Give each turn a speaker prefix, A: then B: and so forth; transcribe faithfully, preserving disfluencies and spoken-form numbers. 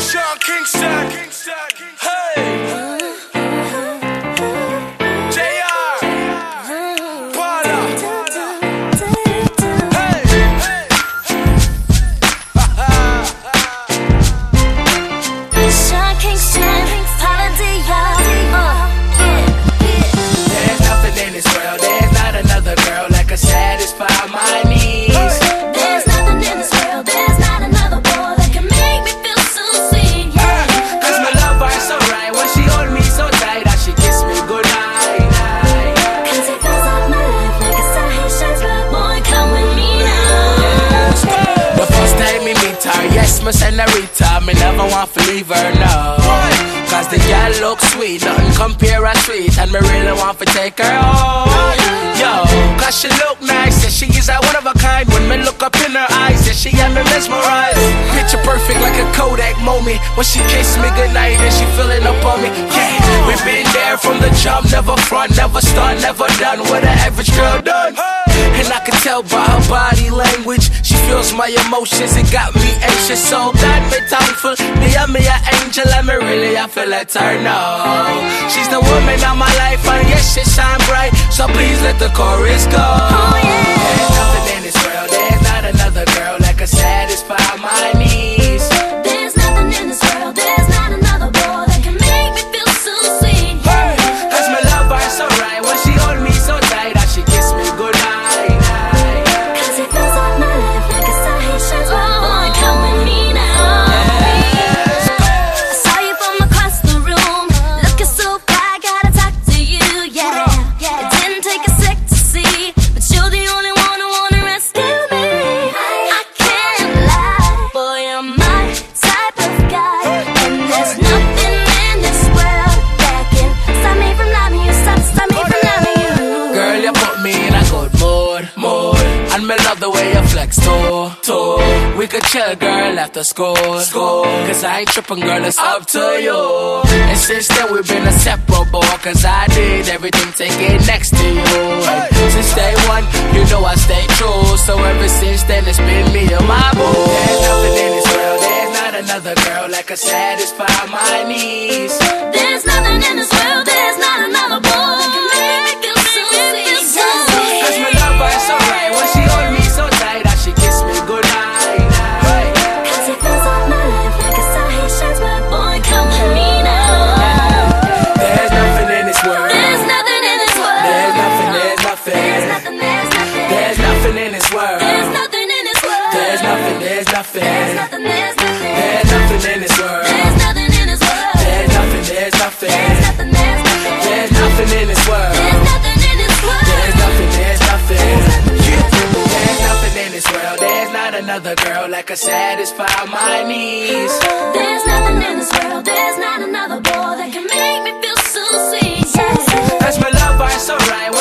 A: Sean Kingston. Hey. J R. Paula. Hey.
B: Sean Kingston, Paula Dion.
C: There's nothing in this world, there's not another girl that can satisfy my needs.
B: There's nothing in this world, there's not another boy that can make me feel so sweet. Yeah.
C: Cause my love is so right, when she hold me so tight, that she kiss me goodnight.
B: Cause it fills up my life like a sun shines bright. Boy, come with me now.
C: The first time me meet her, yes, my senorita, me never want to leave her, no. Cause the girl look sweet, nothing compare her sweet, and me really want to take her home. Yo, cause she look nice, yeah, she is a one of a kind. When me look up in her eyes, yeah, she got me mesmerized. Picture perfect like a Kodak moment, when she kissed me goodnight and she feeling up on me. Yeah, we been there from the jump, never front, never start, never done what an average girl done. And I can tell by her body language, she feels my emotions, it got me anxious. So God me thankful, me and me an angel, and me really I feel let her know she's the woman of my life, and yes, she shine bright. So please let the chorus go.
B: Oh, yeah.
C: There's nothing in this world, there's not another girl that can satisfy my needs.
B: There's nothing in this world, there's not another boy that can make me feel so sweet.
C: Hey, cause my love is so right, when she hold me so tight, that she kiss me goodnight.
B: Cause it fills up my life like a sun shines bright. Boy, come with me now. I saw you from across the room, looking so fly, gotta talk to you, yeah. It didn't take a sec to see, but you're the only one who wanna rescue me. I can't lie, boy, you're my type of guy, and there's nothing in this world that can stop me from loving you, stop, stop me from loving you.
C: Girl, you put me in a good mood, mood. And me love the way you flex, too, too. We could chill, girl, after school, school. Cause I ain't tripping, girl, it's up to you. And since then we've been inseparable, cause I did everything, take it next to you. And since day one, you know I stay true. So ever since then, it's been me and my boo. There's nothing in this world, there's not another girl that can satisfy my needs.
B: There's nothing in this world, there's not another boy that can make me feel so sweet.
C: Cause my love is so right, when she hold me so tight, that she kiss me goodnight.
B: Cause it fills up my life like a sun shines bright. Boy, come with me now.
C: There's nothing in this world.
B: There's nothing in this world.
C: There's nothing, there's nothing.
B: There's nothing, there's nothing.
C: There's nothing in this world.
B: There's nothing in this world.
C: There's nothing, there's nothing.
B: There's nothing, there's nothing.
C: There's nothing in this world.
B: There's nothing in this world.
C: There's nothing, there's nothing.
B: There's nothing, there's nothing.
C: There's nothing in this world.
B: There's nothing in this world.
C: There's nothing, there's nothing.
B: There's nothing, there's nothing.
C: There's nothing in this world. There's not another girl that can satisfy my needs.
B: There's nothing in this world, there's not another boy that can make me feel so sweet. Yeah.
C: Cause my love is so right,